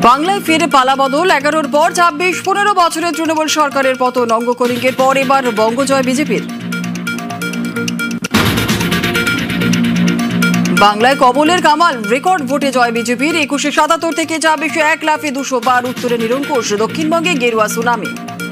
বাংলায় ফিরে পালাবদল 11-র পর 26-15 বছরের তৃণমূল সরকারের পতন। অঙ্গকলিঙ্গের পর এবার বঙ্গজয় বিজেপির। বাংলায় কমলের কামাল, রেকর্ড ভোটে জয় বিজেপির। 2177 থেকে 26 1 লাফে 200 পার। উত্তরে নিরঙ্কুশ, দক্ষিণবঙ্গে গেরুয়া সুনামি।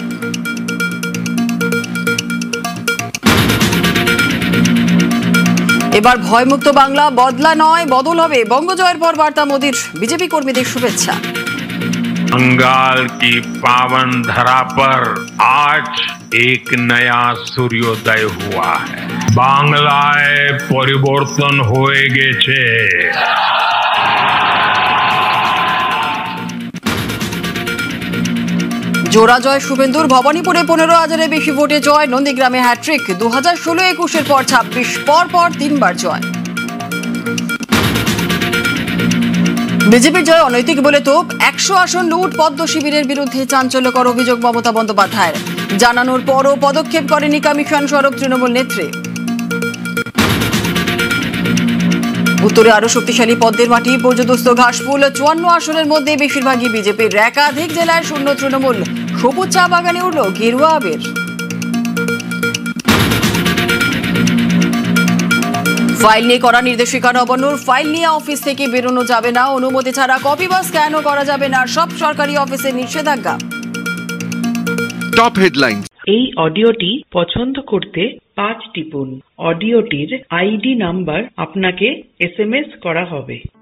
এবার ভয়মুক্ত বাংলা, বদলা নয় বদল হবে। বঙ্গজয়ের পর বার্তা মোদীর, বিজেপি কর্মীদের শুভেচ্ছা। बंगाल की पावन धरा पर आज एक नया सूर्योदय हुआ है। बांग्लाয় পরিবর্তন হয়ে গেছে। জোড়া জয় শুভেন্দুর। ভবানীপুরে 15,000-এর বেশি ভোটে জয়। নন্দীগ্রামে হ্যাট্রিক। 2016-21-এর পর 26 পর 3বার জয়। বিজেপির জয় অনৈতিক বলে তোপ। 100 আসন লুট। পদ্ম শিবিরের বিরুদ্ধে চাঞ্চল্যকর অভিযোগ মমতা বন্দ্যোপাধ্যায়ের। জানানোর পরও পদক্ষেপ করেনি কমিশন, সরব তৃণমূল নেত্রী। উত্তরে আরো শক্তিশালী পদ্মের মাটি, পর্যদস্ত ঘাসফুল। 54 আসনের মধ্যে বেশিরভাগই বিজেপির। একাধিক জেলায় শূন্য তৃণমূল। সবুজ চা বাগানে উঠল গেরুয়া আবির। ফাইল নিয়ে করা নির্দেশিকা নবান্নর। ফাইল নিয়ে অফিস থেকে বেরোনো যাবে না। অনুমতি ছাড়া কপি বা স্ক্যানও করা যাবে না। সব সরকারি অফিসে নিষেধাজ্ঞা। Top headline. এই অডিওটি পছন্দ করতে 5 টিপুন। অডিওটির আইডি নাম্বার আপনাকে SMS করা হবে।